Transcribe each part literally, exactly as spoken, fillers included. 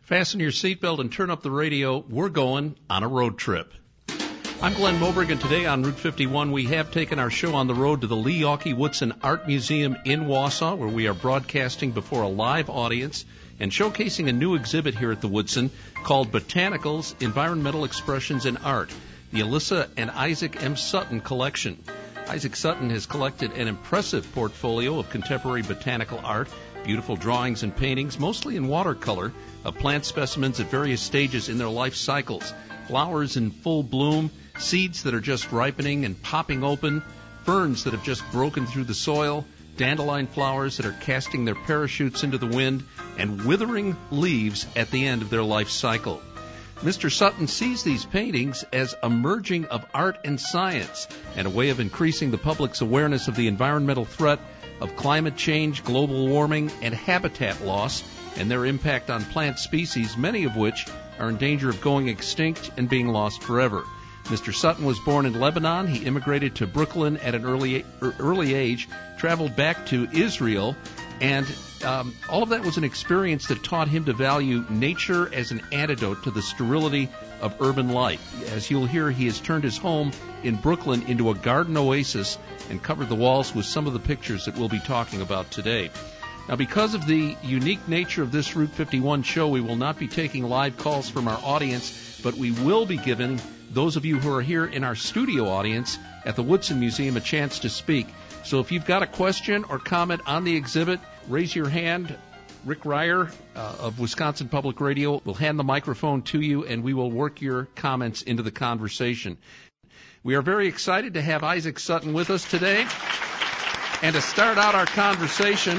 Fasten your seatbelt and turn up the radio. We're going on a road trip. I'm Glenn Moberg, and today on Route fifty-one, we have taken our show on the road to the Lee Yawkey Woodson Art Museum in Wausau, where we are broadcasting before a live audience and showcasing a new exhibit here at the Woodson called Botanicals, Environmental Expressions in Art, the Alyssa and Isaac M. Sutton collection. Isaac Sutton has collected an impressive portfolio of contemporary botanical art, beautiful drawings and paintings, mostly in watercolor, of plant specimens at various stages in their life cycles. Flowers in full bloom, seeds that are just ripening and popping open, ferns that have just broken through the soil, dandelion flowers that are casting their parachutes into the wind, and withering leaves at the end of their life cycle. Mister Sutton sees these paintings as a merging of art and science and a way of increasing the public's awareness of the environmental threat of climate change, global warming, and habitat loss, and their impact on plant species, many of which are in danger of going extinct and being lost forever. Mister Sutton was born in Lebanon. He immigrated to Brooklyn at an early early age, traveled back to Israel, and um, all of that was an experience that taught him to value nature as an antidote to the sterility of urban life. As you'll hear, he has turned his home in Brooklyn into a garden oasis and covered the walls with some of the pictures that we'll be talking about today. Now, because of the unique nature of this Route fifty-one show, we will not be taking live calls from our audience, but we will be giving those of you who are here in our studio audience at the Woodson Museum a chance to speak. So if you've got a question or comment on the exhibit, raise your hand. Rick Ryer uh, of Wisconsin Public Radio will hand the microphone to you, and we will work your comments into the conversation. We are very excited to have Isaac Sutton with us today. And to start out our conversation,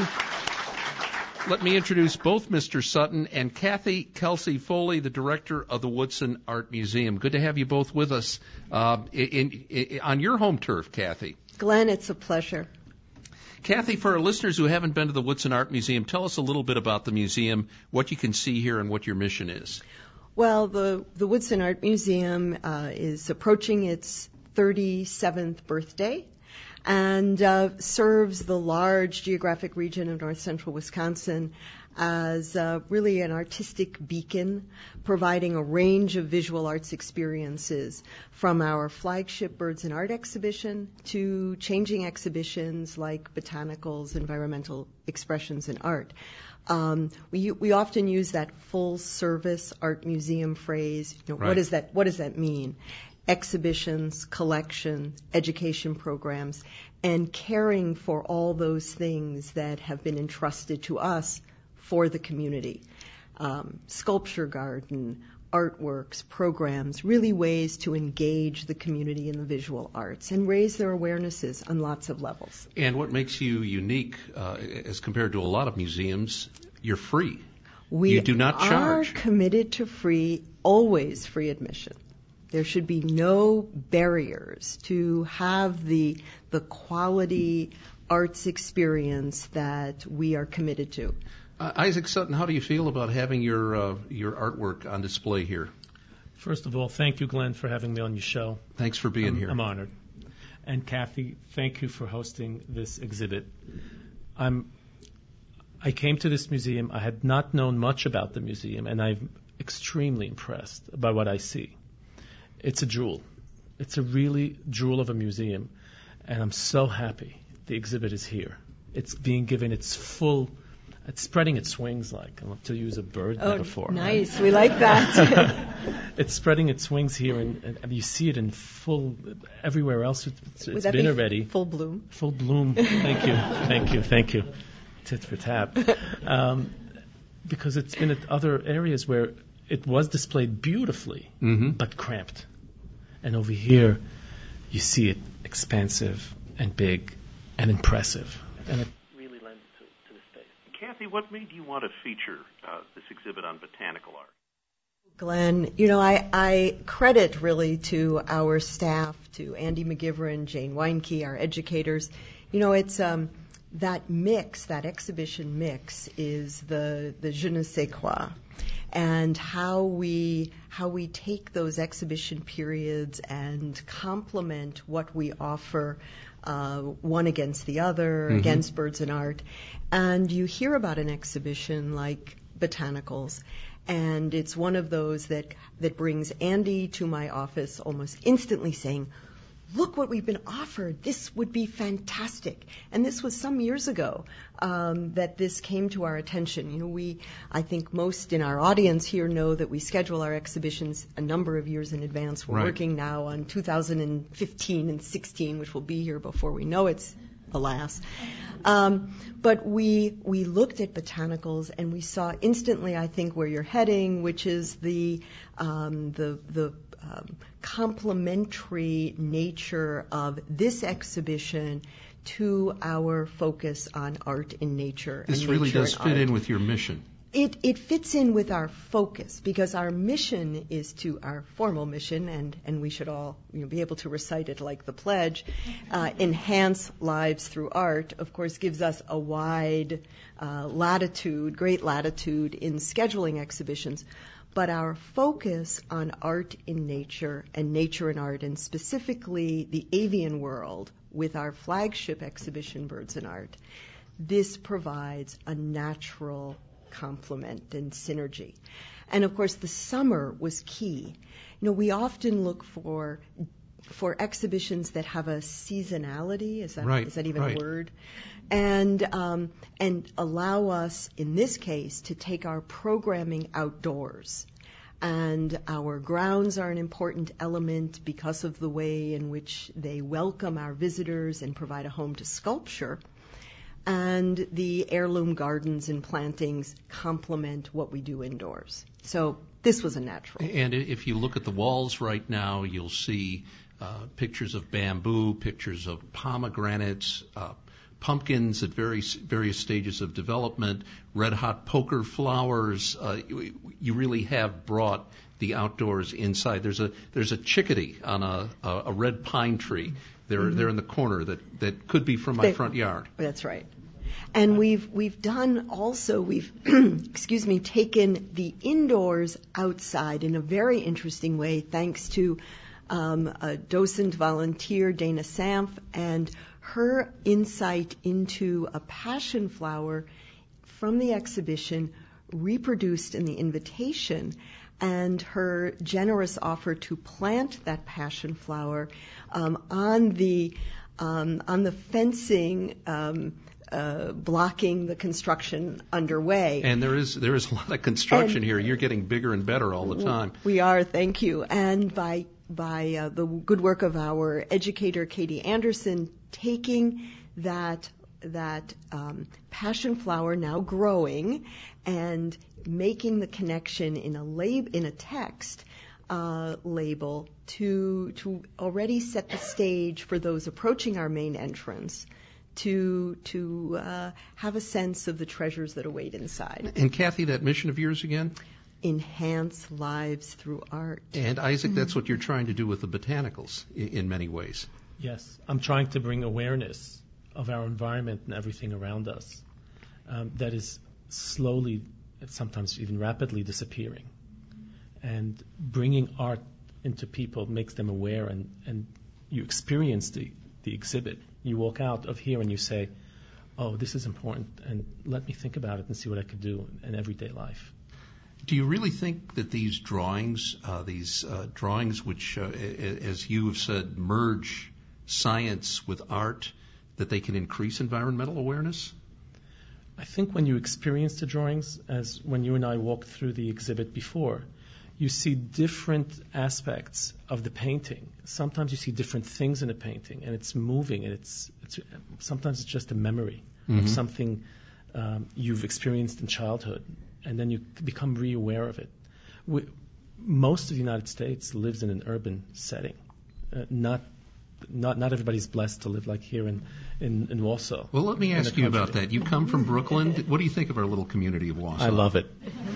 let me introduce both Mister Sutton and Kathy Kelsey Foley, the director of the Woodson Art Museum. Good to have you both with us uh, in, in, on your home turf, Kathy. Glenn, it's a pleasure. Kathy, for our listeners who haven't been to the Woodson Art Museum, tell us a little bit about the museum, what you can see here, and what your mission is. Well, the, the Woodson Art Museum uh, is approaching its thirty-seventh birthday and uh, serves the large geographic region of north central Wisconsin as uh, really an artistic beacon, providing a range of visual arts experiences from our flagship Birds and Art exhibition to changing exhibitions like Botanicals, Environmental Expressions in Art. Um, we we often use that full-service art museum phrase. You know, right. What does that What does that mean? Exhibitions, collection, education programs, and caring for all those things that have been entrusted to us for the community. Um, sculpture garden, artworks, programs, really ways to engage the community in the visual arts and raise their awarenesses on lots of levels. And what makes you unique uh, as compared to a lot of museums, you're free. We you do not charge. are committed to free, always free admission. There should be no barriers to have the the quality arts experience that we are committed to. Uh, Isaac Sutton, how do you feel about having your uh, your artwork on display here? First of all, thank you, Glenn, for having me on your show. Thanks for being I'm, here. I'm honored. And Kathy, thank you for hosting this exhibit. I'm. I came to this museum. I had not known much about the museum, and I'm extremely impressed by what I see. It's a jewel. It's a really jewel of a museum, and I'm so happy the exhibit is here. It's being given its full, it's spreading its wings, like, to use a bird oh, metaphor. Nice, right? We like that. It's spreading its wings here, and, and, and you see it in full, everywhere else it's, it's been be already. Full bloom. Full bloom. Thank you, thank you, thank you. Tit for tat. Um, because it's been at other areas where it was displayed beautifully, mm-hmm. but cramped. And over here, you see it expansive and big and impressive. And it really lends to, to the space. Kathy, what made you want to feature uh, this exhibit on botanical art? Glenn, you know, I, I credit really to our staff, to Andy McGivern, Jane Weinke, our educators. You know, it's um, that mix, that exhibition mix is the, the je ne sais quoi. And how we how we take those exhibition periods and complement what we offer, uh, one against the other, mm-hmm. against Birds and Art. And you hear about an exhibition like Botanicals, And it's one of those that that brings Andy to my office almost instantly saying, look what we've been offered. This would be fantastic. And this was some years ago um, that this came to our attention. You know, we, I think most in our audience here know that we schedule our exhibitions a number of years in advance. We're right. working now on two thousand fifteen and sixteen, which will be here before we know it's, alas. Um, but we we looked at botanicals and we saw instantly, I think, where you're heading, which is the um, the the um, complementary nature of this exhibition to our focus on art in nature. This and really nature does and fit art. in with your mission. It, it fits in with our focus because our mission is to our formal mission, and, and we should all you know, be able to recite it like the pledge. Uh, enhance lives through art, of course, gives us a wide uh, latitude, great latitude in scheduling exhibitions. But our focus on art in nature and nature in art, and specifically the avian world with our flagship exhibition, Birds in Art, this provides a natural complement and synergy. And of course, the summer was key. You know, we often look for for exhibitions that have a seasonality. Is that right, is that even right. a word? And um, and allow us, in this case, to take our programming outdoors. And our grounds are an important element because of the way in which they welcome our visitors and provide a home to sculpture. And the heirloom gardens and plantings complement what we do indoors. So this was a natural. And if you look at the walls right now, you'll see uh, pictures of bamboo, pictures of pomegranates, uh, pumpkins at various various stages of development, red-hot poker flowers. Uh, you, you really have brought the outdoors inside. There's a there's a chickadee on a a, a red pine tree. They're mm-hmm. they're in the corner that, that could be from my they, front yard. That's right. And we've we've done also we've excuse me taken the indoors outside in a very interesting way, thanks to um, a docent volunteer, Dana Sampf, and her insight into a passion flower from the exhibition reproduced in the invitation, and her generous offer to plant that passion flower um, on the um, on the fencing um, uh, blocking the construction underway. And there is there is a lot of construction and here. You're getting bigger and better all the time. We are, thank you. And by by uh, the good work of our educator, Katie Anderson, taking that that um, passion flower, now growing, and making the connection in a lab in a text uh, label to to already set the stage for those approaching our main entrance to to uh, have a sense of the treasures that await inside. And Kathy, that mission of yours again? Enhance lives through art. And Isaac, that's what you're trying to do with the botanicals in, in many ways. Yes, I'm trying to bring awareness of our environment and everything around us um, that is slowly, sometimes even rapidly disappearing. And bringing art into people makes them aware, and, and you experience the, the exhibit. You walk out of here and you say, oh, this is important, and let me think about it and see what I could do in everyday life. Do you really think that these drawings, uh, these uh, drawings which, uh, as you have said, merge science with art, that they can increase environmental awareness? I think when you experience the drawings, as when you and I walked through the exhibit before, you see different aspects of the painting. Sometimes you see different things in a painting, and it's moving, and it's, it's sometimes it's just a memory mm-hmm. of something um, you've experienced in childhood, and then you become re-aware of it. We, most of the United States lives in an urban setting. Uh, not, not, not everybody's blessed to live like here in, in, in Wausau. Well, let me ask you about that. You come from Brooklyn. What do you think of our little community of Wausau? I love it.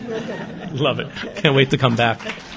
Love it. Can't wait to come back.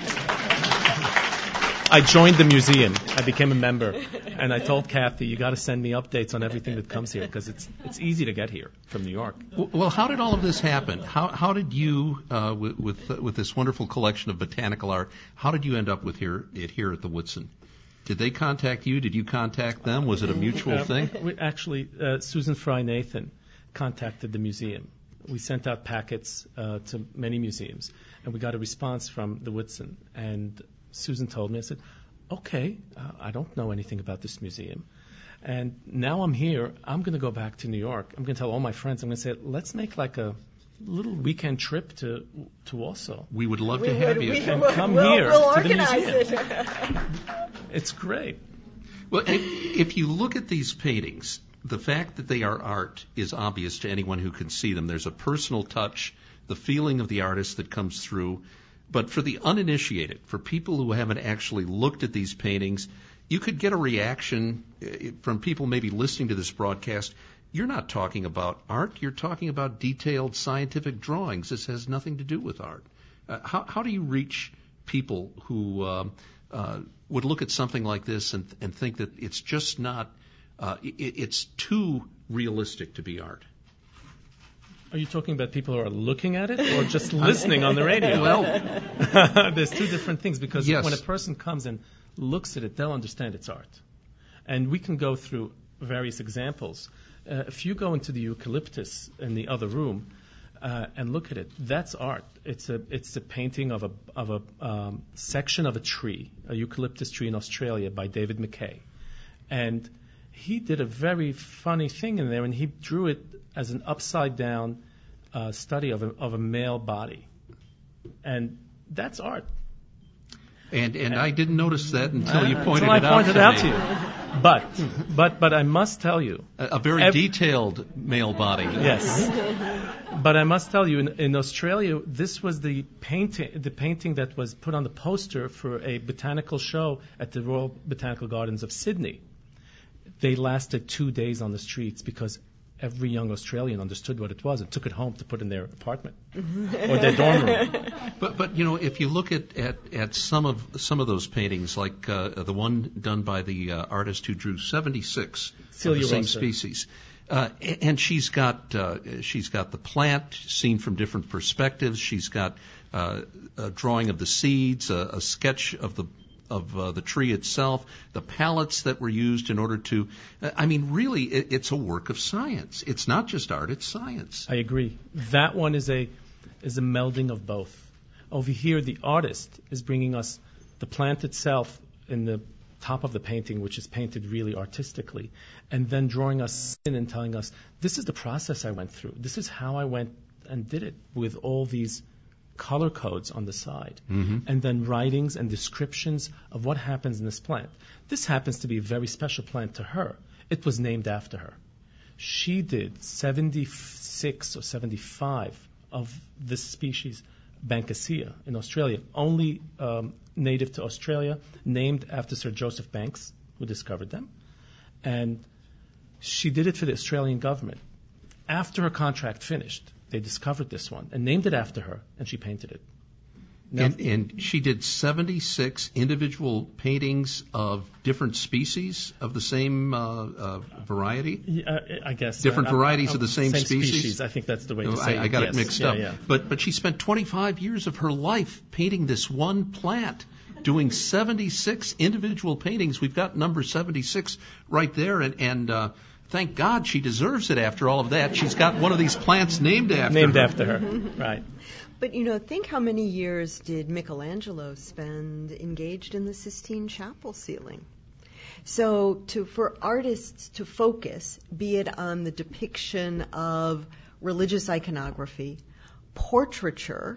I joined the museum. I became a member, and I told Kathy, "You got to send me updates on everything that comes here because it's it's easy to get here from New York." Well, how did all of this happen? How how did you, uh, with with, uh, with this wonderful collection of botanical art, how did you end up with here it here at the Woodson? Did they contact you? Did you contact them? Was it a mutual uh, thing? We actually, uh, Susan Fry Nathan contacted the museum we sent out packets uh, to many museums, and we got a response from the Woodson. And Susan told me, I said, okay, uh, I don't know anything about this museum. And now I'm here, I'm going to go back to New York. I'm going to tell all my friends, I'm going to say, let's make like a little weekend trip to to Warsaw. We would love we to would, have you. We, and we'll, come we'll, here we'll to the organize museum. it. It's great. Well, if, if you look at these paintings, the fact that they are art is obvious to anyone who can see them. There's a personal touch, the feeling of the artist that comes through. But for the uninitiated, for people who haven't actually looked at these paintings, you could get a reaction from people maybe listening to this broadcast. You're not talking about art. You're talking about detailed scientific drawings. This has nothing to do with art. Uh, how, how do you reach people who um, uh, would look at something like this and, and think that it's just not, uh, it, it's too realistic to be art? Are you talking about people who are looking at it or just listening on the radio? Well, there's two different things, because yes. when a person comes and looks at it, they'll understand it's art. And we can go through various examples. Uh, if you go into the eucalyptus in the other room uh, and look at it, that's art. It's a it's a painting of a of a um, section of a tree, a eucalyptus tree in Australia by David McKay, and he did a very funny thing in there, and he drew it as an upside down uh, study of a of a male body, and that's art. And and I didn't notice that until you pointed until it I out pointed to it out me. to you. But but but I must tell you, A, a very ev- detailed male body. yes. But I must tell you, in, in Australia, this was the painting the painting that was put on the poster for a botanical show at the Royal Botanical Gardens of Sydney. They lasted two days on the streets because every young Australian understood what it was and took it home to put in their apartment or their dorm room. But but you know, if you look at, at, at some of some of those paintings, like uh, the one done by the uh, artist who drew seventy-six Celia of the same Rosa. species, uh, and she's got uh, she's got the plant seen from different perspectives. She's got uh, a drawing of the seeds, a, a sketch of the of uh, the tree itself, the palettes that were used in order to. Uh, I mean, really, it, it's a work of science. It's not just art; it's science. I agree. That one is a is a melding of both. Over here, the artist is bringing us the plant itself in the top of the painting, which is painted really artistically, and then drawing us in and telling us, this is the process I went through. This is how I went and did it with all these color codes on the side, mm-hmm. and then writings and descriptions of what happens in this plant. This happens to be a very special plant to her. It was named after her. She did seventy-six or seventy-five of this species, Banksia, in Australia, only um, native to Australia, named after Sir Joseph Banks, who discovered them. And she did it for the Australian government. After her contract finished, they discovered this one and named it after her, and she painted it. Now, And, and she did seventy-six individual paintings of different species of the same uh, uh, variety? yeah, I guess. Different uh, varieties uh, of the same species? I think that's the way to Oh, say I, it. I got Yes. it mixed yeah, up. Yeah. But but she spent twenty-five years of her life painting this one plant, doing seventy-six individual paintings. We've got number seventy-six right there, and, and uh, thank God she deserves it after all of that. She's got one of these plants named after Named her. after her, right. But, you know, think how many years did Michelangelo spend engaged in the Sistine Chapel ceiling? So to for artists to focus, be it on the depiction of religious iconography, portraiture,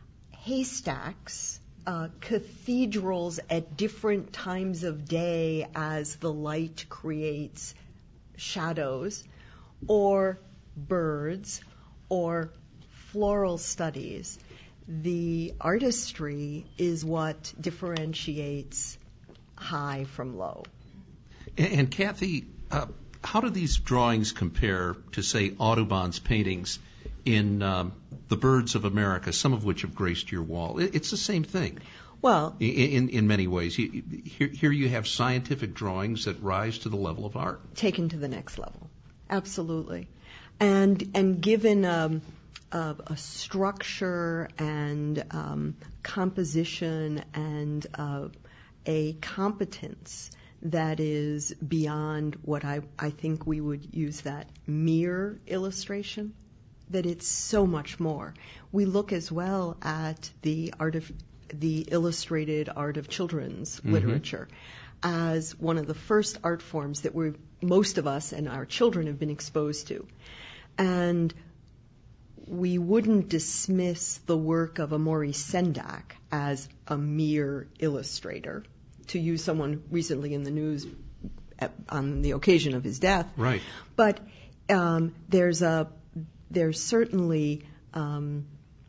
haystacks, uh, cathedrals at different times of day as the light creates shadows, or birds, or floral studies, the artistry is what differentiates high from low. And, and Kathy, uh, how do these drawings compare to, say, Audubon's paintings in um, The Birds of America, some of which have graced your wall? It, it's the same thing. Well, In, in, in many ways. You, here, here you have scientific drawings that rise to the level of art. taken to the next level, absolutely, and and given um, a, a structure and um, composition and uh, a competence that is beyond what I, I think we would use that mere illustration. that it's so much more. We look as well at the art of the illustrated art of children's mm-hmm. literature as one of the first art forms that we most of us and our children have been exposed to. And we wouldn't dismiss the work of a Maurice Sendak as a mere illustrator, to use someone recently in the news at, on the occasion of his death. Right. But um, there's a there's certainly um,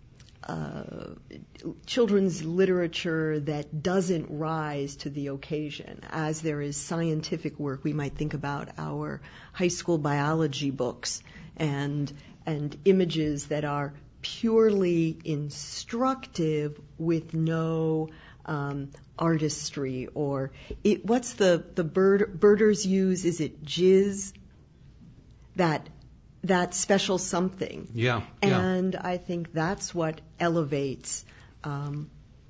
uh, children's literature that doesn't rise to the occasion, as there is scientific work. We might think about our high school biology books and and images that are purely instructive with no um, artistry or it, what's the the bird birders use? Is it jizz? That that special something. Yeah. And yeah. I think that's what elevates um,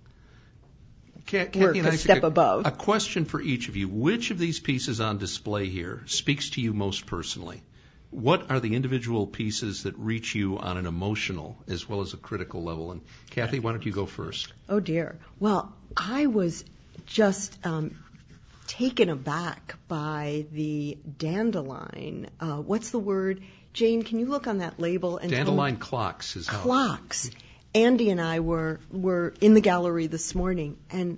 Kathy work and a Isaac, step a, above. A question for each of you: which of these pieces on display here speaks to you most personally? What are the individual pieces that reach you on an emotional as well as a critical level? And Kathy, why don't you go first? Oh dear. Well, I was just um, taken aback by the dandelion. Uh, what's the word? Jane, can you look on that label? And Dandelion clocks is how. Clocks. Andy and I were were in the gallery this morning, and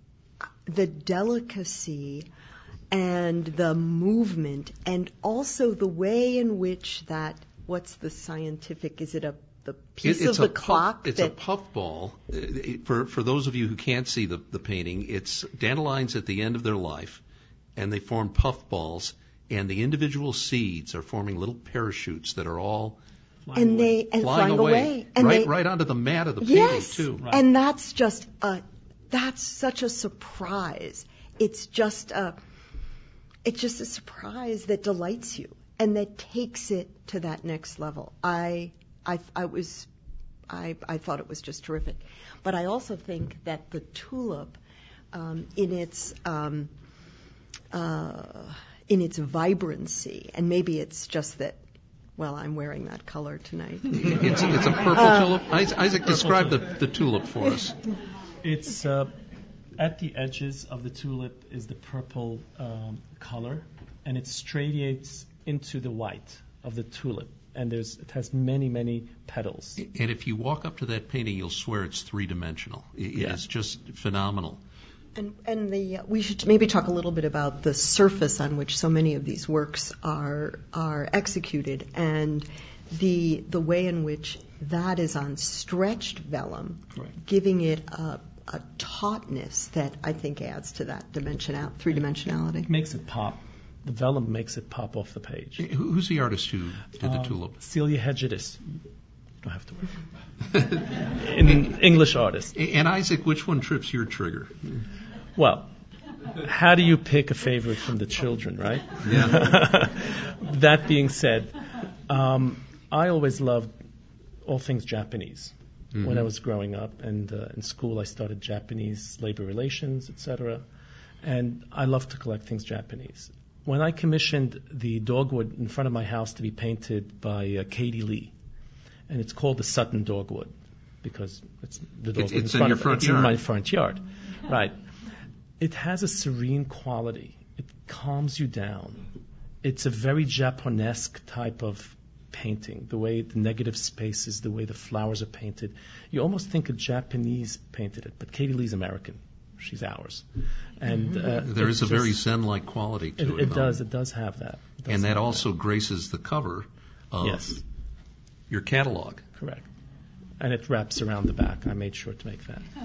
the delicacy and the movement, and also the way in which that, what's the scientific, is it a the piece it, of the puff, clock? It's that, a puffball. For for those of you who can't see the, the painting, it's dandelions at the end of their life, and they form puffballs, and the individual seeds are forming little parachutes that are all flying and away. they and flying, flying away, away. And right they, right onto the mat of the yes, painting too. Right. And that's just a that's such a surprise. It's just a It's just a surprise that delights you and that takes it to that next level. I, I, I was, I, I thought it was just terrific. But I also think that the tulip, um, in its, um, uh, in its vibrancy, and maybe it's just that, well, I'm wearing that color tonight. it's, it's a purple uh, tulip. Isaac, describe the, the tulip for us. It's. Uh, At the edges of the tulip is the purple um, color, and it stradiates into the white of the tulip. And there's, it has many, many petals. And if you walk up to that painting, you'll swear it's three-dimensional. It yeah. is just phenomenal. And, and the uh, we should maybe talk a little bit about the surface on which so many of these works are are executed, and the the way in which that is on stretched vellum, right. giving it a a tautness that I think adds to that dimensional, three-dimensionality. It makes it pop. The vellum makes it pop off the page. Who's the artist who did the um, tulip? Celia Hedgedis. Don't have to worry. An English artist. And Isaac, which one trips your trigger? Well, how do you pick a favorite from the children, right? Yeah. That being said, um, I always loved all things Japanese. Mm-hmm. When I was growing up, and uh, in school I studied Japanese labor relations, et cetera. And I love to collect things Japanese. When I commissioned the dogwood in front of my house to be painted by uh, Katie Lee, and it's called the Sutton Dogwood because it's the dogwood it's, it's in, front in your of, front it's yard. in my front yard, right? It has a serene quality. It calms you down. It's a very Japonesque type of painting, the way the negative spaces, the way the flowers are painted. You almost think a Japanese painted it, but Katie Lee's American. She's ours. And uh, there is a just, very Zen-like quality to it. It, it does. It does have that. Does and that have also that. graces the cover of yes. your catalog. Correct. And it wraps around the back. I made sure to make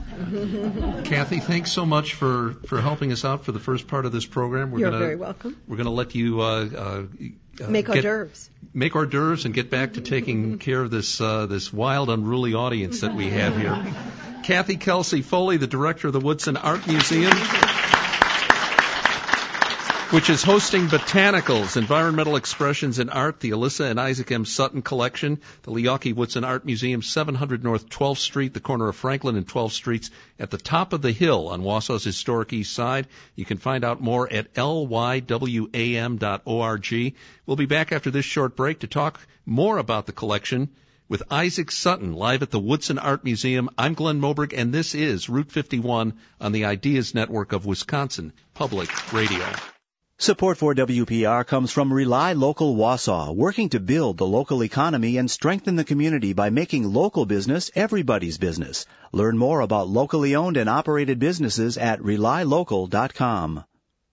that. Kathy, thanks so much for, for helping us out for the first part of this program. We're You're gonna, very welcome. We're going to let you uh, uh, uh, make hors d'oeuvres. Make hors d'oeuvres and get back to taking care of this uh, this wild, unruly audience that we have here. Kathy Kelsey Foley, the director of the Woodson Art Museum, which is hosting Botanicals, Environmental Expressions in Art, the Alyssa and Isaac M. Sutton Collection, the Leoke Woodson Art Museum, seven hundred North twelfth Street, the corner of Franklin and twelfth Streets, at the top of the hill on Wausau's historic east side. You can find out more at L Y W A M dot org. We'll be back after this short break to talk more about the collection with Isaac Sutton live at the Woodson Art Museum. I'm Glenn Moberg, and this is Route fifty-one on the Ideas Network of Wisconsin Public Radio. Support for W P R comes from Rely Local Wausau, working to build the local economy and strengthen the community by making local business everybody's business. Learn more about locally owned and operated businesses at rely local dot com.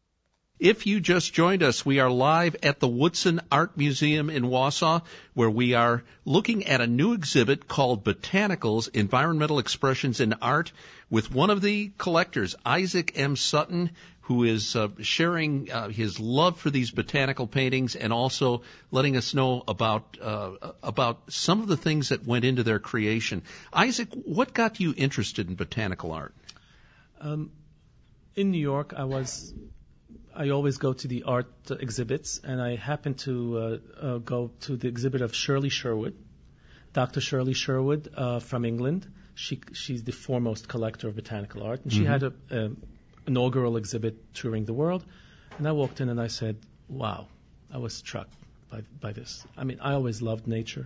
If you just joined us, we are live at the Woodson Art Museum in Wausau, where we are looking at a new exhibit called Botanicals, Environmental Expressions in Art, with one of the collectors, Isaac M. Sutton, who is uh, sharing uh, his love for these botanical paintings and also letting us know about uh, about some of the things that went into their creation. Isaac, what got you interested in botanical art? Um, in New York, I was I always go to the art uh, exhibits, and I happened to uh, uh, go to the exhibit of Shirley Sherwood, Doctor Shirley Sherwood uh, from England. She she's the foremost collector of botanical art, and she Mm-hmm. had a, a inaugural exhibit touring the world. And I walked in and I said, wow, I was struck by by this. I mean, I always loved nature.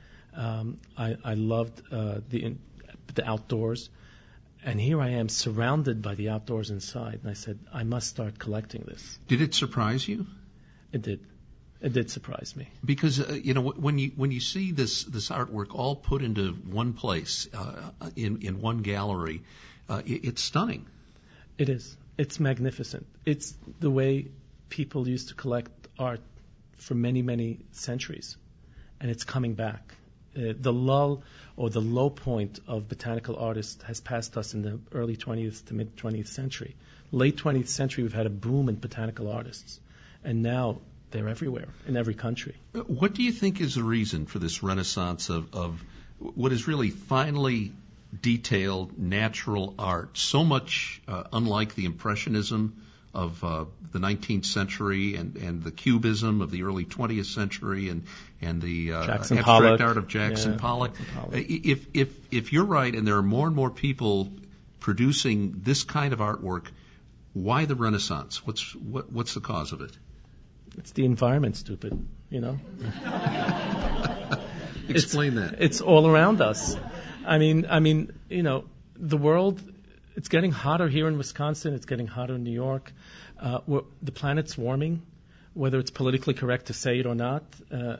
Um, I, I loved uh, the in, the outdoors. And here I am surrounded by the outdoors inside. And I said, I must start collecting this. Did it surprise you? It did. It did surprise me. Because uh, you know when you when you see this this artwork all put into one place uh, in in one gallery, uh, it, it's stunning. It is. It's magnificent. It's the way people used to collect art for many, many centuries. And it's coming back. Uh, the lull or the low point of botanical artists has passed us in the early twentieth to mid-twentieth century. Late twentieth century, we've had a boom in botanical artists. And now they're everywhere, in every country. What do you think is the reason for this renaissance of, of what is really finely detailed, natural art, so much uh, unlike the Impressionism of uh, the nineteenth century and, and the Cubism of the early twentieth century and and the uh, Jackson abstract Pollock. art of Jackson Yeah, Pollock. Jackson Pollock. If if if you're right, and there are more and more people producing this kind of artwork, why the Renaissance? What's what, what's the cause of it? It's the environment, stupid, you know? Explain it's, that. It's all around us. I mean, I mean, you know, the world, it's getting hotter here in Wisconsin. It's getting hotter in New York. Uh, we're, the planet's warming, whether it's politically correct to say it or not. Uh,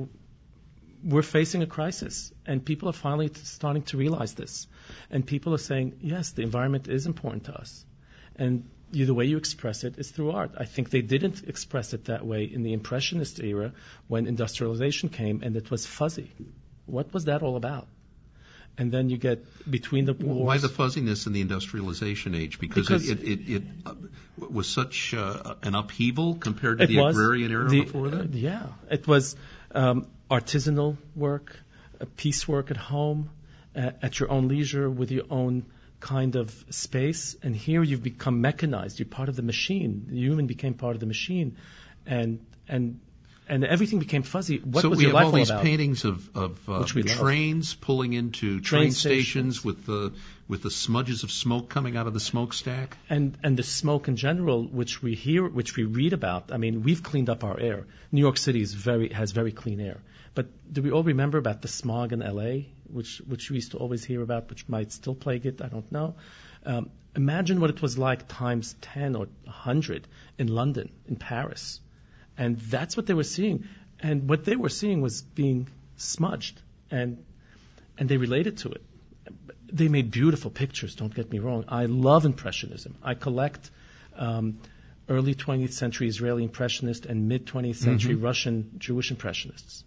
we're facing a crisis, and people are finally t- starting to realize this. And people are saying, yes, the environment is important to us. And you, the way you express it is through art. I think they didn't express it that way in the Impressionist era when industrialization came and it was fuzzy. What was that all about? And then you get between the wars. Why the fuzziness in the industrialization age? Because, Because it, it, it, it uh, was such uh, an upheaval compared to it the was agrarian era the, before that? uh, yeah. It was um, artisanal work, uh, piecework at home, uh, at your own leisure, with your own kind of space. And here you've become mechanized. You're part of the machine. The human became part of the machine. And and and everything became fuzzy. What so was we your have life all all these about? paintings of, of uh, Which we love. trains pulling into Train train, stations, stations. with the with the smudges of smoke coming out of the smokestack. And and the smoke in general, which we hear, which we read about. I mean, we've cleaned up our air. New York City is very has very clean air. But do we all remember about the smog in L A, which which we used to always hear about, which might still plague it? I don't know. Um, imagine what it was like times ten or one hundred in London, in Paris. And that's what they were seeing. And what they were seeing was being smudged. And and they related to it. They made beautiful pictures, don't get me wrong. I love Impressionism. I collect um, early twentieth century Israeli Impressionists and mid-twentieth century Mm-hmm. Russian Jewish Impressionists.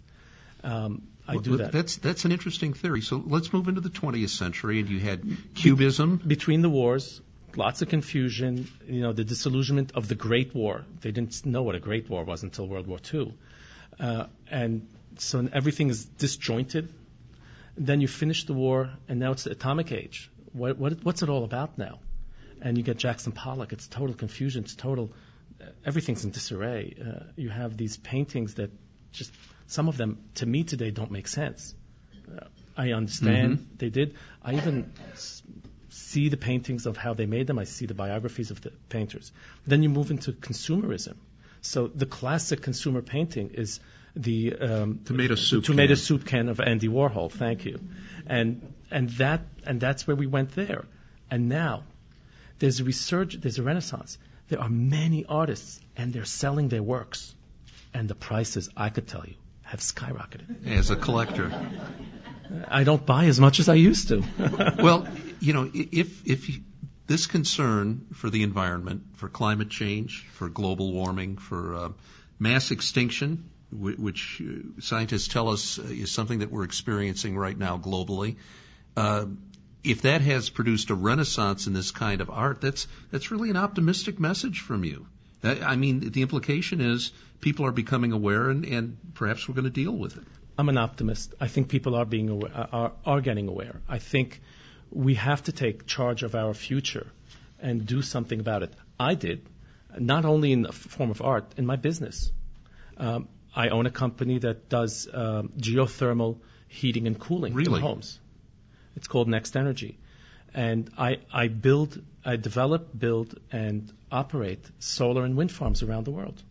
Um, I Well, do that. That's that's an interesting theory. So let's move into the twentieth century, and you had Cubism. Between the wars, lots of confusion, you know, the disillusionment of the Great War. They didn't know what a Great War was until World War Two. Uh, and so everything is disjointed. Then you finish the war, and now it's the atomic age. What, what, what's it all about now? And you get Jackson Pollock. It's total confusion. It's total, uh, everything's in disarray. Uh, you have these paintings that just, some of them, to me today, don't make sense. Uh, I understand Mm-hmm. they did. I even s- see the paintings of how they made them. I see the biographies of the painters. Then you move into consumerism. So the classic consumer painting is the um, tomato soup tomato can. soup can of Andy Warhol. Thank you, and and that and that's where we went there. And now there's a resurg, there's a renaissance. There are many artists, and they're selling their works, and the prices, I could tell you, have skyrocketed. As a collector, I don't buy as much as I used to. well, you know, if if you, this concern for the environment, for climate change, for global warming, for uh, mass extinction, which scientists tell us is something that we're experiencing right now globally. Uh, if that has produced a renaissance in this kind of art, that's that's really an optimistic message from you. I mean, the implication is people are becoming aware, and, and perhaps we're going to deal with it. I'm an optimist. I think people are being aware, are, are getting aware. I think we have to take charge of our future and do something about it. I did, not only in the form of art, in my business. Um, I own a company that does um, geothermal heating and cooling really? in homes. It's called Next Energy. And I, I build, I develop, build, and operate solar and wind farms around the world.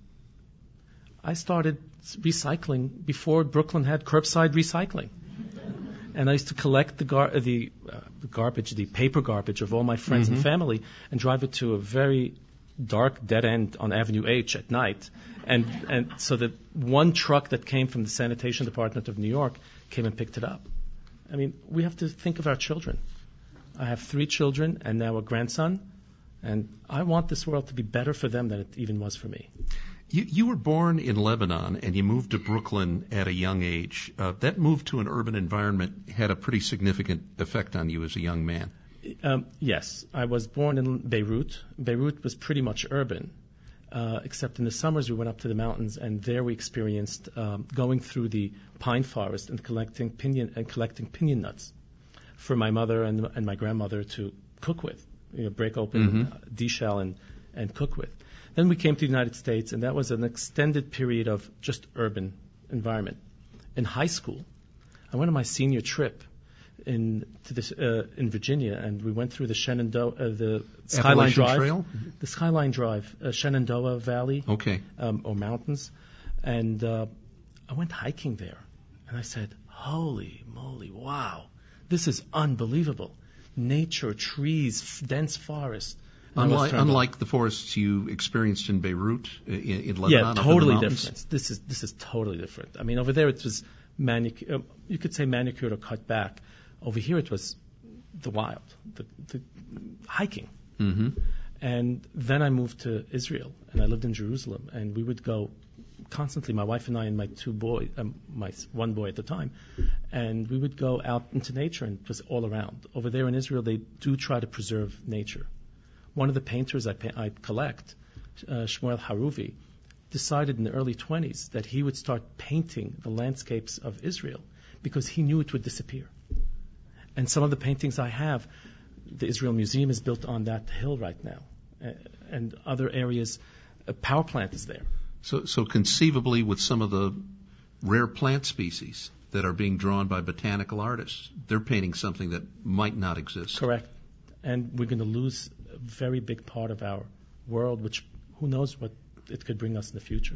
I started recycling before Brooklyn had curbside recycling. And I used to collect the, gar- the, uh, the garbage, the paper garbage of all my friends mm-hmm. and family and drive it to a very dark dead end on Avenue H at night. And, and so that one truck that came from the sanitation department of New York came and picked it up. I mean, we have to think of our children. I have three children and now a grandson, and I want this world to be better for them than it even was for me. You, you were born in Lebanon and you moved to Brooklyn at a young age. Uh, that move to an urban environment had a pretty significant effect on you as a young man. Um, yes, I was born in Beirut. Beirut was pretty much urban, uh, except in the summers we went up to the mountains, and there we experienced um, going through the pine forest and collecting pinyon and collecting pinyon nuts for my mother and, and my grandmother to cook with, you know, break open, mm-hmm. uh, deshell and, and cook with. Then we came to the United States, and that was an extended period of just urban environment. In high school, I went on my senior trip in to this uh, in Virginia, and we went through the Shenandoah, uh, the Skyline Drive, Trail? the Skyline Drive, uh, Shenandoah Valley, okay, um, or mountains, and uh, I went hiking there, and I said, "Holy moly, wow, this is unbelievable! Nature, trees, f- dense forest." Unlike, unlike the forests you experienced in Beirut, in, in Lebanon, yeah, up in totally the mountains? different. This is this is totally different. I mean, over there it was manic. Uh, you could say manicured or cut back. Over here it was the wild, the, the hiking. Mm-hmm. And then I moved to Israel, and I lived in Jerusalem, and we would go constantly, my wife and I and my two boys, um, my one boy at the time, and we would go out into nature, and it was all around. Over there in Israel, they do try to preserve nature. One of the painters I, pa- I collect, uh, Shmuel Haruvi, decided in the early twenties that he would start painting the landscapes of Israel because he knew it would disappear. And some of the paintings I have, the Israel Museum is built on that hill right now. Uh, and other areas, a power plant is there. So, so conceivably with some of the rare plant species that are being drawn by botanical artists, they're painting something that might not exist. Correct. And we're going to lose a very big part of our world, which who knows what it could bring us in the future.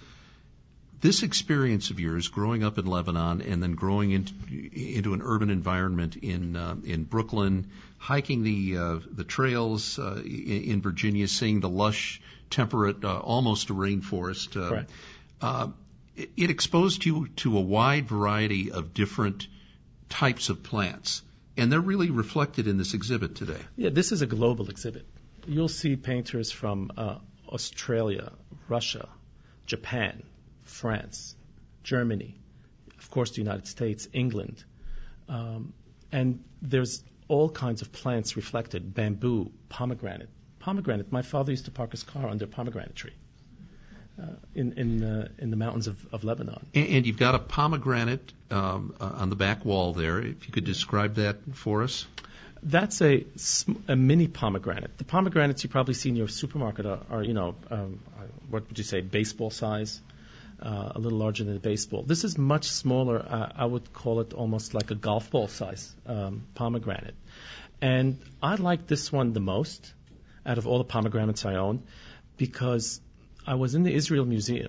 This experience of yours, growing up in Lebanon and then growing into, into an urban environment in uh, in Brooklyn, hiking the uh, the trails uh, in, in Virginia, seeing the lush, temperate, uh, almost a rainforest. Uh, Correct. Uh, it, it exposed you to a wide variety of different types of plants, and they're really reflected in this exhibit today. Yeah, this is a global exhibit. You'll see painters from uh, Australia, Russia, Japan, France, Germany, of course the United States, England. Um, and there's all kinds of plants reflected, bamboo, pomegranate. Pomegranate, my father used to park his car under a pomegranate tree uh, in in, uh, in the mountains of, of Lebanon. And, and you've got a pomegranate um, uh, on the back wall there. If you could describe that for us. That's a, a mini pomegranate. The pomegranates you probably see in your supermarket are, are you know, um, what would you say, baseball size? Uh, a little larger than a baseball. This is much smaller. Uh, I would call it almost like a golf ball size um, pomegranate. And I like this one the most out of all the pomegranates I own because I was in the Israel Museum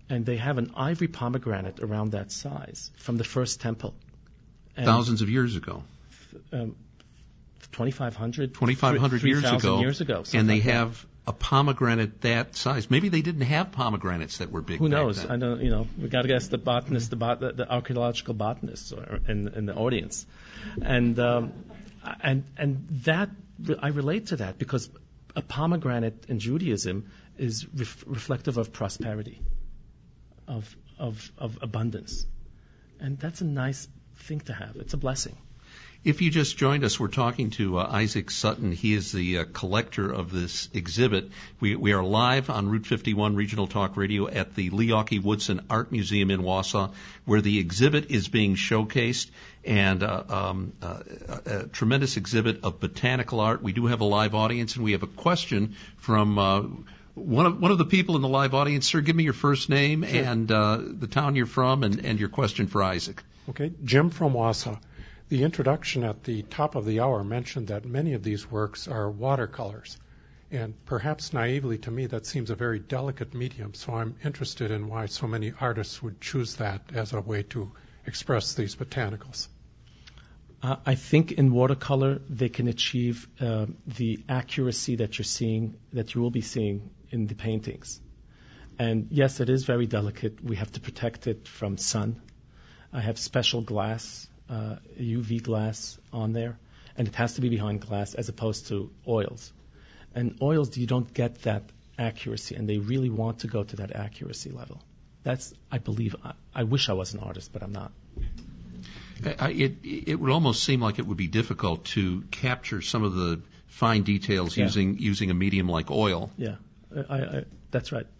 and they have an ivory pomegranate around that size from the first temple. And Thousands of years ago. Um, twenty-five hundred, twenty-five hundred years ago. years ago. And they like have a pomegranate that size. Maybe they didn't have pomegranates that were big. Who back knows? then. I don't. You know, we got to guess the botanists, the, bot, the, the archaeological botanists, or in, in the audience, and um, and and that I relate to that because a pomegranate in Judaism is ref- reflective of prosperity, of of of abundance, and that's a nice thing to have. It's a blessing. If you just joined us, we're talking to uh, Isaac Sutton. He is the uh, collector of this exhibit. We, we are live on Route fifty-one Regional Talk Radio at the Leokhey Woodson Art Museum in Wausau, where the exhibit is being showcased, and uh, um, uh, a, a tremendous exhibit of botanical art. We do have a live audience, and we have a question from uh, one of one of the people in the live audience. Sir, give me your first name Sure. and uh, the town you're from, and, and your question for Isaac. Okay, Jim from Wausau. The introduction at the top of the hour mentioned that many of these works are watercolors. And perhaps naively to me, that seems a very delicate medium. So I'm interested in why so many artists would choose that as a way to express these botanicals. Uh, I think in watercolor they can achieve uh, the accuracy that you're seeing, that you will be seeing in the paintings. And yes, it is very delicate. We have to protect it from sun. I have special glass. Uh, U V glass on there, and it has to be behind glass as opposed to oils. And oils, you don't get that accuracy, and they really want to go to that accuracy level. That's, I believe, I, I wish I was an artist, but I'm not. I, it, it would almost seem like it would be difficult to capture some of the fine details Yeah. using using a medium like oil. Yeah, I, I, that's right.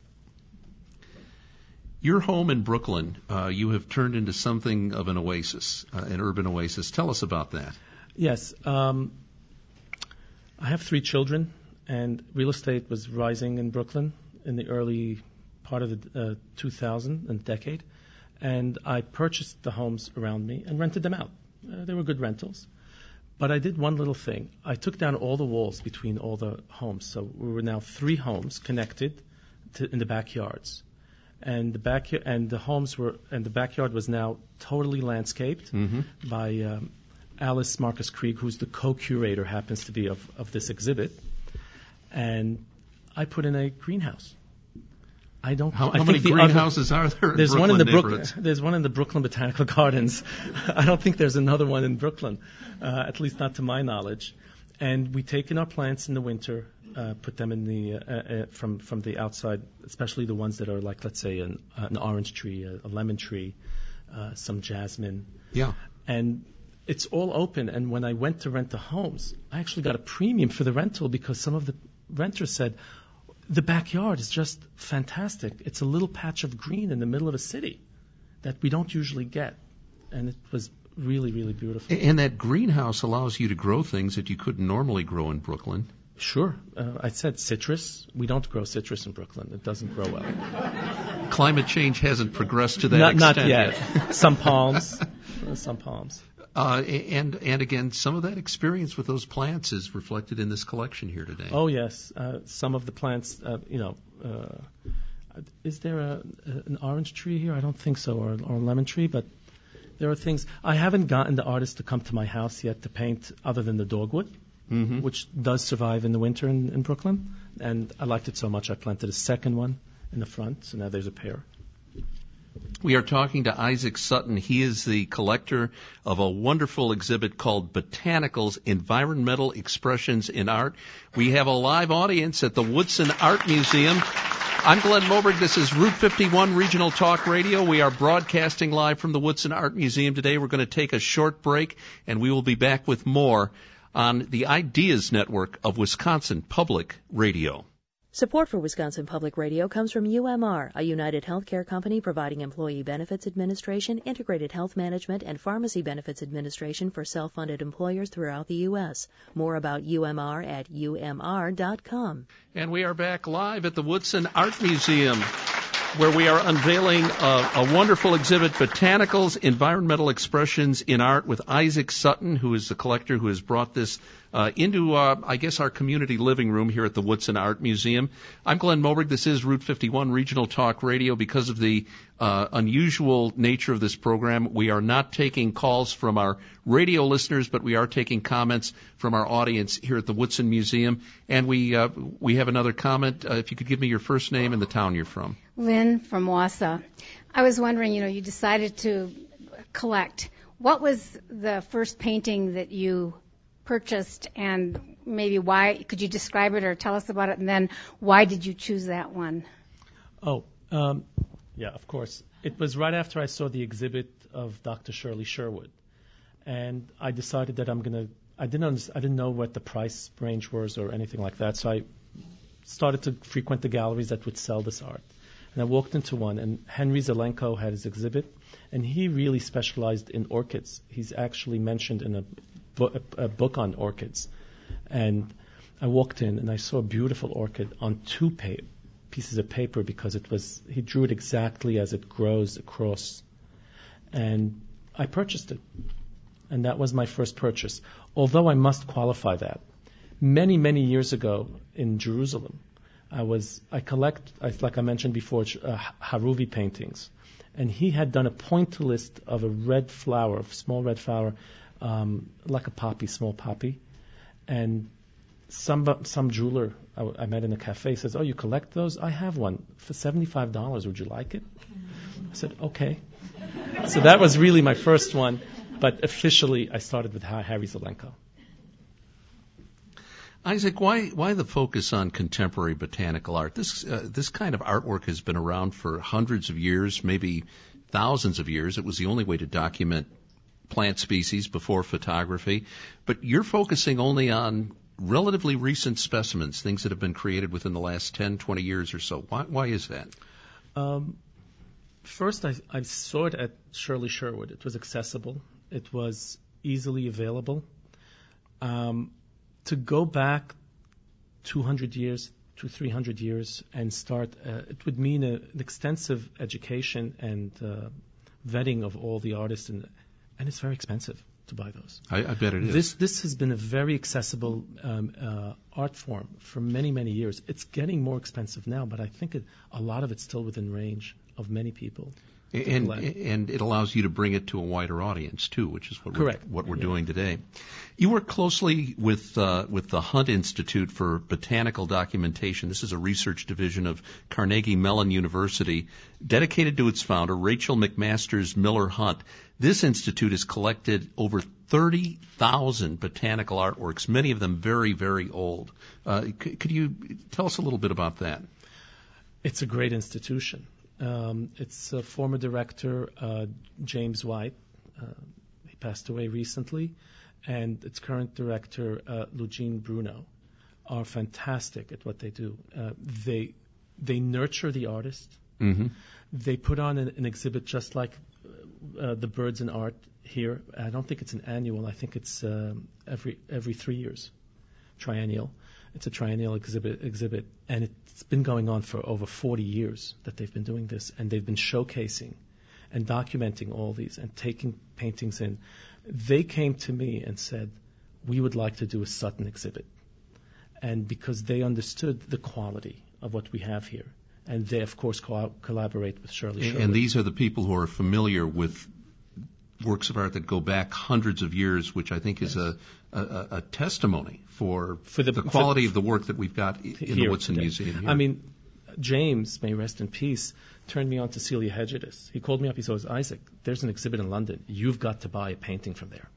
Your home in Brooklyn, uh, you have turned into something of an oasis, uh, an urban oasis. Tell us about that. Yes. Um, I have three children, and real estate was rising in Brooklyn in the early part of the uh, two thousand decade. And I purchased the homes around me and rented them out. Uh, they were good rentals. But I did one little thing. I took down all the walls between all the homes. So we were now three homes connected to, in the backyards. And the back and the homes were and the backyard was now totally landscaped Mm-hmm. by um, Alice Marcus Krieg, who's the co-curator, happens to be of, of this exhibit. And I put in a greenhouse. I don't. How, I how think many the greenhouses other, are there in there's Brooklyn one in the Brook, neighborhoods? There's one in the Brooklyn Botanical Gardens. I don't think there's another one in Brooklyn, uh, at least not to my knowledge. And we take in our plants in the winter, uh, put them in the uh, uh, from from the outside, especially the ones that are like, let's say, an, an orange tree, a, a lemon tree, uh, some jasmine. Yeah. And it's all open. And when I went to rent the homes, I actually got a premium for the rental because some of the renters said, the backyard is just fantastic. It's a little patch of green in the middle of a city that we don't usually get. And it was really, really beautiful. And that greenhouse allows you to grow things that you couldn't normally grow in Brooklyn. Sure. Uh, I said citrus. We don't grow citrus in Brooklyn. It doesn't grow well. Climate change hasn't progressed to that not, extent not yet. Some palms. Uh, some palms. Uh, and and again, some of that experience with those plants is reflected in this collection here today. Oh, yes. Uh, some of the plants, uh, you know, uh, is there a, a, an orange tree here? I don't think so, or, or a lemon tree, but there are things. I haven't gotten the artist to come to my house yet to paint other than the dogwood, Mm-hmm. which does survive in the winter in, in Brooklyn. And I liked it so much I planted a second one in the front, so now there's a pair. We are talking to Isaac Sutton. He is the collector of a wonderful exhibit called Botanicals, Environmental Expressions in Art. We have a live audience at the Woodson Art Museum. I'm Glenn Moberg. This is Route fifty-one Regional Talk Radio. We are broadcasting live from the Woodson Art Museum today. We're going to take a short break, and we will be back with more on the Ideas Network of Wisconsin Public Radio. Support for Wisconsin Public Radio comes from U M R, a United Healthcare company providing employee benefits administration, integrated health management, and pharmacy benefits administration for self-funded employers throughout the U S. More about U M R at U M R dot com. And we are back live at the Woodson Art Museum, where we are unveiling a, a wonderful exhibit, Botanicals, Environmental Expressions in Art, with Isaac Sutton, who is the collector who has brought this uh, into, uh, I guess, our community living room here at the Woodson Art Museum. I'm Glenn Moberg. This is Route fifty-one Regional Talk Radio. Because of the uh, unusual nature of this program, we are not taking calls from our radio listeners, but we are taking comments from our audience here at the Woodson Museum. And we uh, we have another comment. Uh, if you could give me your first name and the town you're from. Lynn from Wausau. I was wondering, you know, you decided to collect. What was the first painting that you purchased, and maybe why? Could you describe it or tell us about it? And then why did you choose that one? Oh, um, yeah, of course. It was right after I saw the exhibit of Doctor Shirley Sherwood, and I decided that I'm gonna. I didn't. Under, I didn't know what the price range was or anything like that, so I started to frequent the galleries that would sell this art. And I walked into one, and Henry Zelenko had his exhibit, and he really specialized in orchids. He's actually mentioned in a, bo- a book on orchids. And I walked in, and I saw a beautiful orchid on two pa- pieces of paper because it was he drew it exactly as it grows across. And I purchased it. And that was my first purchase. Although I must qualify that. Many, many years ago in Jerusalem, I was I collect, like I mentioned before, uh, Haruvi paintings, and he had done a pointillist of a red flower, a small red flower, um, like a poppy, small poppy, and some some jeweler I, I met in a cafe says, "Oh, you collect those? I have one for seventy-five dollars. Would you like it?" I said, "Okay." So that was really my first one, but officially I started with Harry Zelenko. Isaac, why why the focus on contemporary botanical art? This uh, this kind of artwork has been around for hundreds of years, maybe thousands of years. It was the only way to document plant species before photography. But you're focusing only on relatively recent specimens, things that have been created within the last ten, twenty years or so. Why why is that? Um, first, I, I saw it at Shirley Sherwood. It was accessible. It was easily available. Um, To go back two hundred years to three hundred years and start, uh, it would mean a, an extensive education and uh, vetting of all the artists, and and it's very expensive to buy those. I, I bet it is. This this has been a very accessible um, uh, art form for many, many years. It's getting more expensive now, but I think it, a lot of it's still within range of many people. And and it allows you to bring it to a wider audience too, which is what Correct. we're, what we're Yeah. doing today. You work closely with uh, with the Hunt Institute for Botanical Documentation. This is a research division of Carnegie Mellon University, dedicated to its founder, Rachel McMasters Miller Hunt. This institute has collected over thirty thousand botanical artworks, many of them very, very old. Uh, c- could you tell us a little bit about that? It's a great institution. Um, it's a former director, uh, James White. Uh, he passed away recently. And its current director, uh, Lugene Bruno, are fantastic at what they do. Uh, they they nurture the artist. Mm-hmm. They put on an, an exhibit just like uh, the Birds in Art here. I don't think it's an annual. I think it's um, every every three years, triennial. It's a triennial exhibit, exhibit, and it's been going on for over forty years that they've been doing this, and they've been showcasing and documenting all these and taking paintings in. They came to me and said, we would like to do a Sutton exhibit. And because they understood the quality of what we have here. And they, of course, co- collaborate with Shirley Sherwood. And these are the people who are familiar with works of art that go back hundreds of years, which I think is yes. a, a, a testimony for, for the, the quality for, of the work that we've got in the Woodson today. Museum here. I mean, James, may rest in peace, turned me on to Celia Hedgedus. He called me up. He says, Isaac, there's an exhibit in London. You've got to buy a painting from there.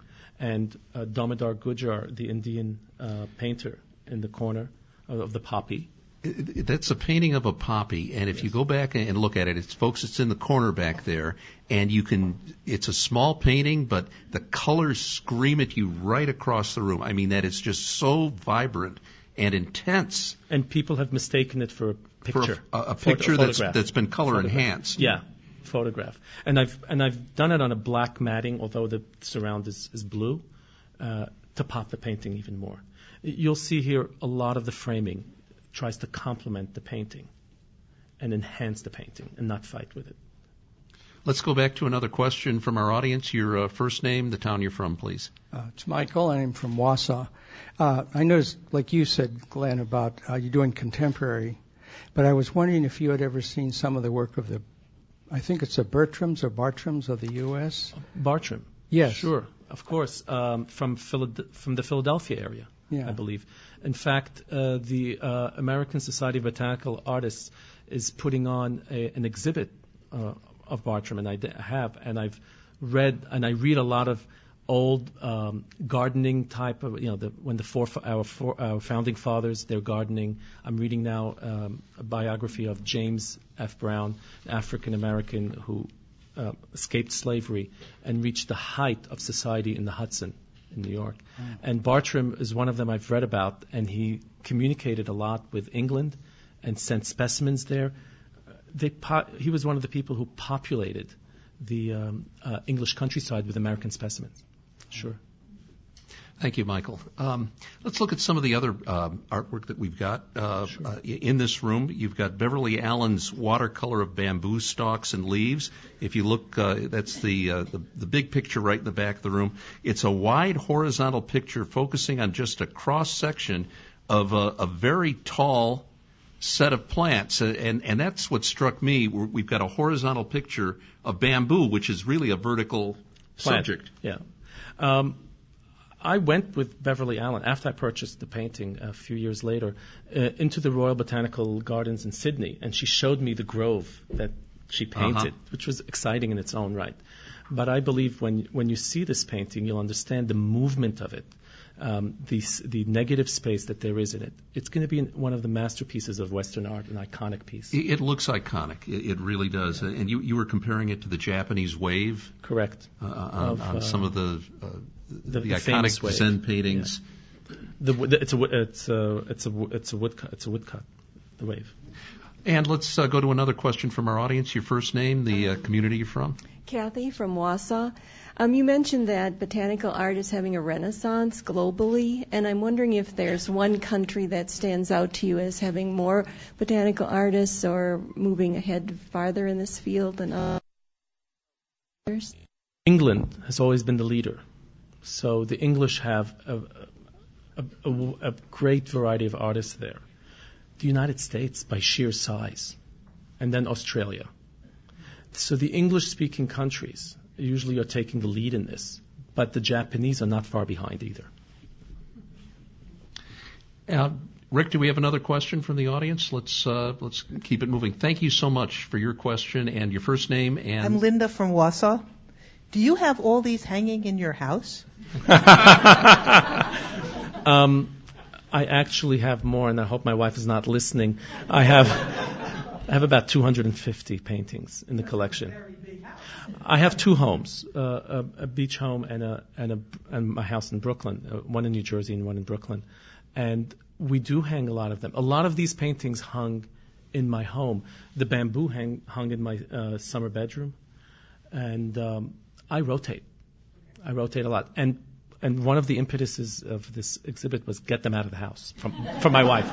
And uh, Damodar Gujar, the Indian uh, painter in the corner of, of the poppy. That's a painting of a poppy, and if yes. you go back and look at it, it's folks, it's in the corner back there, and you can, it's a small painting, but the colors scream at you right across the room. I mean, that is just so vibrant and intense. And people have mistaken it for a picture. For a, a picture Photo, that's, that's been color photograph. enhanced. Yeah, photograph. And I've and I've done it on a black matting, although the surround is, is blue, uh, to pop the painting even more. You'll see here a lot of the framing tries to complement the painting and enhance the painting and not fight with it. Let's go back to another question from our audience. Your uh, first name, the town you're from, please. Uh, it's Michael, and I'm from Wausau. Uh, I noticed, like you said, Glenn, about uh, you doing contemporary, but I was wondering if you had ever seen some of the work of the, I think it's the Bertrams or Bartrams of the U S Bartram. Yes. Sure, of course, um, from, Philad- from the Philadelphia area, yeah. I believe. In fact, uh, the uh, American Society of Botanical Artists is putting on a, an exhibit uh, of Bartram, and I d- have, and I've read, and I read a lot of old um, gardening type of, you know, the, when the four, our, four, our founding fathers, they're gardening. I'm reading now um, a biography of James F. Brown, an African American who uh, escaped slavery and reached the height of society in the Hudson in New York. Mm. And Bartram is one of them I've read about, and he communicated a lot with England and sent specimens there. They po- he was one of the people who populated the um, uh, English countryside with American specimens. Sure. Thank you, Michael. Um, let's look at some of the other um, artwork that we've got uh, Sure. uh, in this room. You've got Beverly Allen's watercolor of bamboo stalks and leaves. If you look, uh, that's the, uh, the the big picture right in the back of the room. It's a wide horizontal picture focusing on just a cross section of a, a very tall set of plants, and and that's what struck me. We've got a horizontal picture of bamboo, which is really a vertical Plant. subject. Yeah. Um, I went with Beverly Allen after I purchased the painting a few years later uh, into the Royal Botanical Gardens in Sydney, and she showed me the grove that she painted, uh-huh. which was exciting in its own right. But I believe when when you see this painting, you'll understand the movement of it, um, the the negative space that there is in it. It's going to be one of the masterpieces of Western art, an iconic piece. It, it looks iconic. It, it really does. And you you were comparing it to the Japanese wave. Correct. Uh, on, Of, on uh, some of the uh, the, the, the the famous iconic wave. Zen paintings. Yeah. The, the, it's a it's a it's a it's a woodcut. It's a woodcut. The wave. And let's uh, go to another question from our audience. Your first name, the uh, community you're from. Kathy from Wausau. Um, you mentioned that botanical art is having a renaissance globally, and I'm wondering if there's one country that stands out to you as having more botanical artists or moving ahead farther in this field than others. England has always been the leader. So the English have a, a, a, a great variety of artists there. The United States by sheer size, and then Australia. So the English-speaking countries usually are taking the lead in this, but the Japanese are not far behind either. Uh, Rick, do we have another question from the audience? Let's uh, let's keep it moving. Thank you so much for your question and your first name. And I'm Linda from Wausau. Do you have all these hanging in your house? um, I actually have more, and I hope my wife is not listening. I have I have about two hundred fifty paintings in the collection. I have two homes, uh, a, a beach home and a and a and my house in Brooklyn, uh, one in New Jersey and one in Brooklyn, and we do hang a lot of them. A lot of these paintings hung in my home. The bamboo hang, hung in my uh, summer bedroom, and um, I rotate. I rotate a lot, and and one of the impetuses of this exhibit was get them out of the house from from my wife.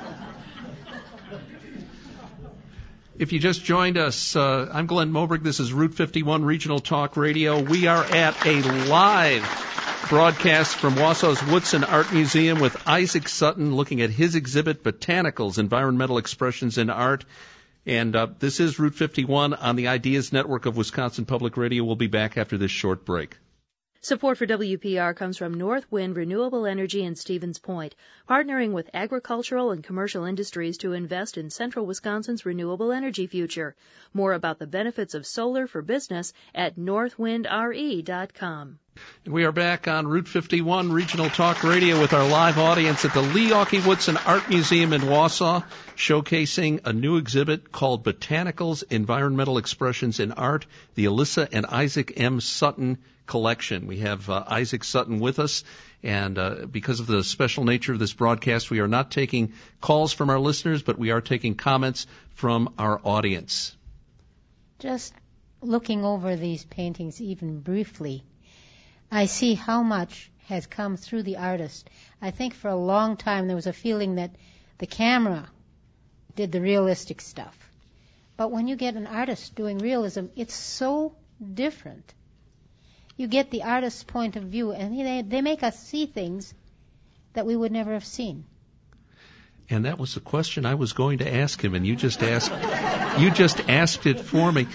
If you just joined us, uh, I'm Glenn Moberg. This is Route fifty-one Regional Talk Radio. We are at a live broadcast from Wausau's Woodson Art Museum with Isaac Sutton looking at his exhibit, Botanicals, Environmental Expressions in Art. And uh, this is Route fifty-one on the Ideas Network of Wisconsin Public Radio. We'll be back after this short break. Support for W P R comes from North Wind Renewable Energy in Stevens Point, partnering with agricultural and commercial industries to invest in central Wisconsin's renewable energy future. More about the benefits of solar for business at north wind r e dot com. And we are back on Route fifty-one Regional Talk Radio with our live audience at the Leochie Woodson Art Museum in Wausau, showcasing a new exhibit called Botanicals, Environmental Expressions in Art, the Alyssa and Isaac M. Sutton collection. We have uh, Isaac Sutton with us, and uh, because of the special nature of this broadcast, we are not taking calls from our listeners, but we are taking comments from our audience. Just looking over these paintings even briefly, I see how much has come through the artist. I think for a long time there was a feeling that the camera did the realistic stuff. But when you get an artist doing realism, it's so different. You get the artist's point of view, and they, they make us see things that we would never have seen. And that was the question I was going to ask him, and you just asked, you just asked it for me.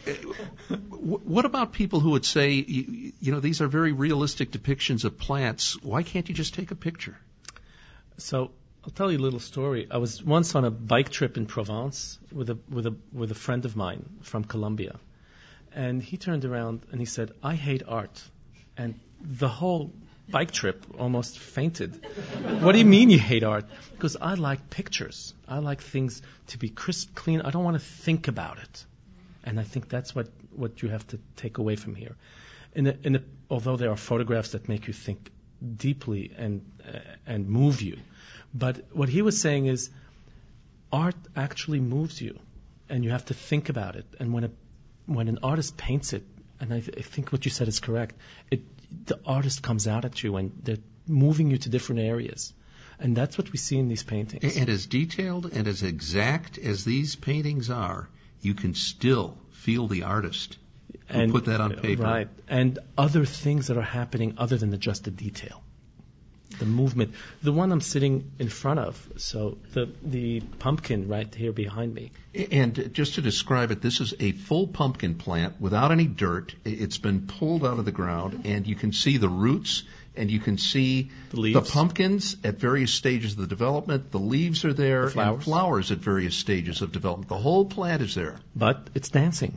What about people who would say, you, you know, these are very realistic depictions of plants. Why can't you just take a picture? So I'll tell you a little story. I was once on a bike trip in Provence with a with a with a friend of mine from Colombia, and he turned around and he said, "I hate art," and the whole bike trip almost fainted. What do you mean you hate art? Because I like pictures. I like things to be crisp, clean. I don't want to think about it. And I think that's what, what you have to take away from here. In a, in a, although there are photographs that make you think deeply and uh, and move you, but what he was saying is, art actually moves you, and you have to think about it. And when a when an artist paints it, and I, th- I think what you said is correct, it the artist comes out at you, and they're moving you to different areas. And that's what we see in these paintings. And as detailed and as exact as these paintings are, you can still feel the artist who and put that on paper. Right. And other things that are happening other than the, just the detail. The movement. The one I'm sitting in front of, so the the pumpkin right here behind me. And just to describe it, this is a full pumpkin plant without any dirt. It's been pulled out of the ground, and you can see the roots, and you can see the, leaves. the pumpkins at various stages of the development. The leaves are there, the flowers. and flowers at various stages of development. The whole plant is there. But it's dancing.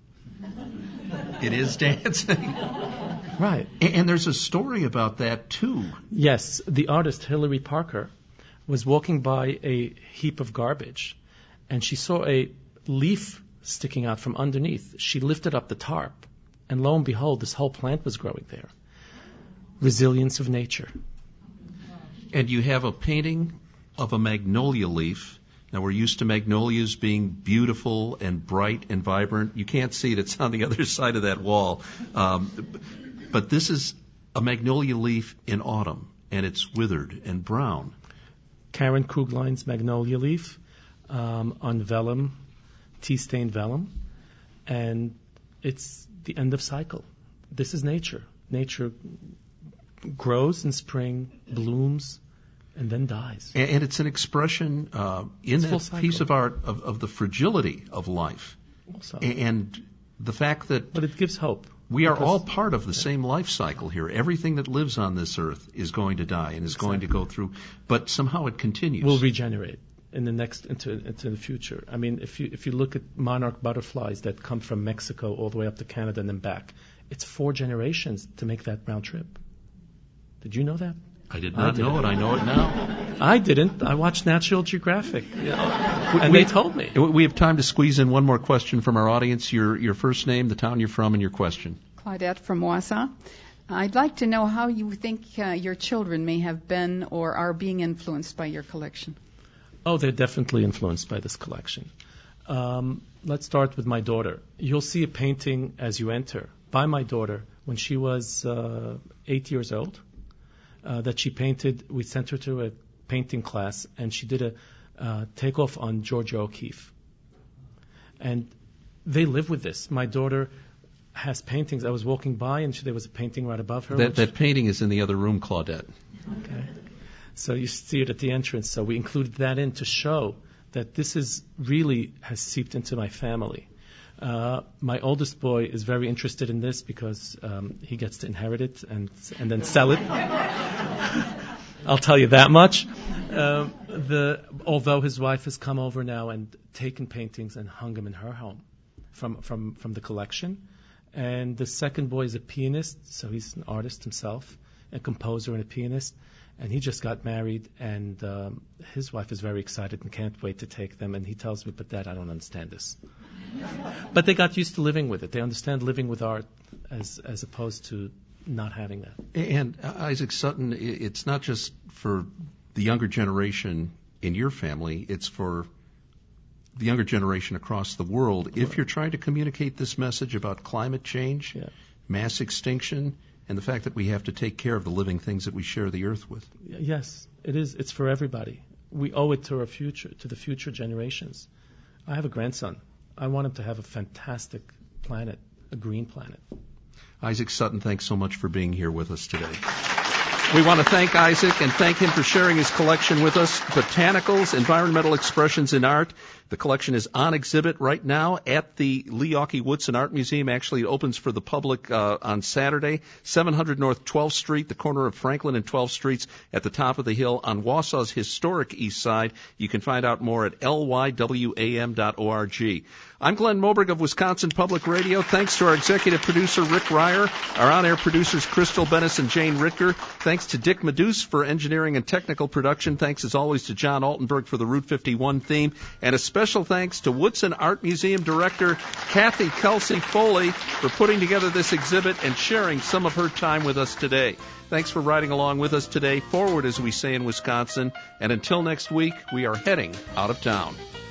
It is dancing. Right. And there's a story about that, too. Yes. The artist, Hilary Parker, was walking by a heap of garbage, and she saw a leaf sticking out from underneath. She lifted up the tarp, and lo and behold, this whole plant was growing there. Resilience of nature. And you have a painting of a magnolia leaf. Now, we're used to magnolias being beautiful and bright and vibrant. You can't see it. It's on the other side of that wall. Um, but this is a magnolia leaf in autumn, and it's withered and brown. Karen Kruglein's magnolia leaf um, on vellum, tea-stained vellum, and it's the end of cycle. This is nature. Nature grows in spring, blooms, and then dies. And, and it's an expression uh, in it's that piece of art of, of the fragility of life. Also. And the fact that... But it gives hope. We are all part of the same life cycle here. Everything that lives on this earth is going to die and is exactly. going to go through, but somehow it continues. Will regenerate in the next into into the future. I mean, if you if you look at monarch butterflies that come from Mexico all the way up to Canada and then back, it's four generations to make that round trip. Did you know that? I did not I know it. I know it now. I didn't. I watched National Geographic, you know, and we, they told me. We have time to squeeze in one more question from our audience. Your your first name, the town you're from, and your question. Claudette from Wausau. I'd like to know how you think uh, your children may have been or are being influenced by your collection. Oh, they're definitely influenced by this collection. Um, let's start with my daughter. You'll see a painting as you enter by my daughter when she was uh, eight years old. Uh, that she painted. We sent her to a painting class, and she did a uh, takeoff on Georgia O'Keeffe. And they live with this. My daughter has paintings. I was walking by, and she, there was a painting right above her. That, that painting is in the other room, Claudette. Okay. So you see it at the entrance. So we included that in to show that this is really has seeped into my family. Uh, my oldest boy is very interested in this because um, he gets to inherit it and and then sell it. I'll tell you that much. Uh, the although his wife has come over now and taken paintings and hung them in her home from from from the collection. And the second boy is a pianist, so he's an artist himself, a composer and a pianist. And he just got married, and um, his wife is very excited and can't wait to take them. And he tells me, but Dad, I don't understand this. But they got used to living with it. They understand living with art as as opposed to not having that. And uh, Isaac Sutton, it's not just for the younger generation in your family, it's for the younger generation across the world. Well, if you're trying to communicate this message about climate change, yeah. mass extinction, and the fact that we have to take care of the living things that we share the earth with. Yes, it is. It's for everybody. We owe it to our future, to the future generations. I have a grandson. I want him to have a fantastic planet, a green planet. Isaac Sutton, thanks so much for being here with us today. We want to thank Isaac and thank him for sharing his collection with us, Botanicals, Environmental Expressions in Art. The collection is on exhibit right now at the Leokhey Woodson Art Museum. Actually, it opens for the public uh, on Saturday, seven hundred North twelfth Street, the corner of Franklin and twelfth Streets at the top of the hill on Wausau's historic east side. You can find out more at L Y W A M dot org. I'm Glenn Moberg of Wisconsin Public Radio. Thanks to our executive producer, Rick Ryer, our on-air producers, Crystal Bennis and Jane Rittger. Thanks to Dick Meduse for engineering and technical production. Thanks, as always, to John Altenberg for the Route fifty-one theme. And a special thanks to Woodson Art Museum Director Kathy Kelsey Foley for putting together this exhibit and sharing some of her time with us today. Thanks for riding along with us today. Forward, as we say in Wisconsin. And until next week, we are heading out of town.